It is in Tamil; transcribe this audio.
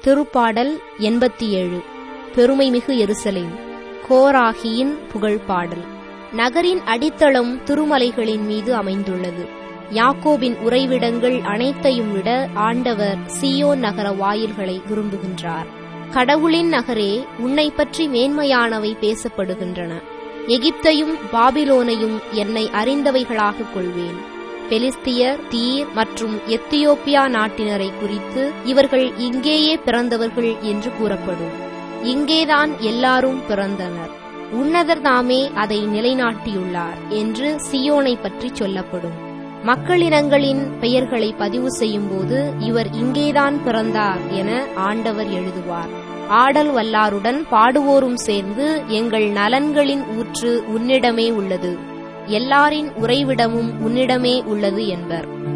திருப்பாடல் 87. பெருமைமிகு எருசலேம். கோராகியின் புகழ்பாடல். நகரின் அடித்தளம் திருமலைகளின் மீது அமைந்துள்ளது. யாக்கோபின் உறைவிடங்கள் அனைத்தையும் விட ஆண்டவர் சீயோன் நகர வாயில்களை விரும்புகின்றார். கடவுளின் நகரே, உன்னை பற்றி மேன்மையானவை பேசப்படுகின்றன. எகிப்தையும் பாபிலோனையும் என்னை அறிந்தவைகளாகக் கொள்வேன். பெலிஸ்தியர், தீர் மற்றும் எத்தியோப்பியா நாட்டினரை குறித்து இவர்கள் இங்கேயே பிறந்தவர்கள் என்று கூறப்படும். இங்கேதான் எல்லாரும் பிறந்தனர். உன்னதர் தாமே அதை நிலைநாட்டியுள்ளார் என்று சீயோனை பற்றி சொல்லப்படும். மக்களினங்களின் பெயர்களை பதிவு செய்யும்போது இவர் இங்கேதான் பிறந்தார் என ஆண்டவர் எழுதுவார். ஆடல் வல்லாருடன் பாடுவோரும் சேர்ந்து எங்கள் நலன்களின் ஊற்று உன்னிடமே உள்ளது, எல்லாரின் உறைவிடமும் உன்னிடமே உள்ளது என்பர்.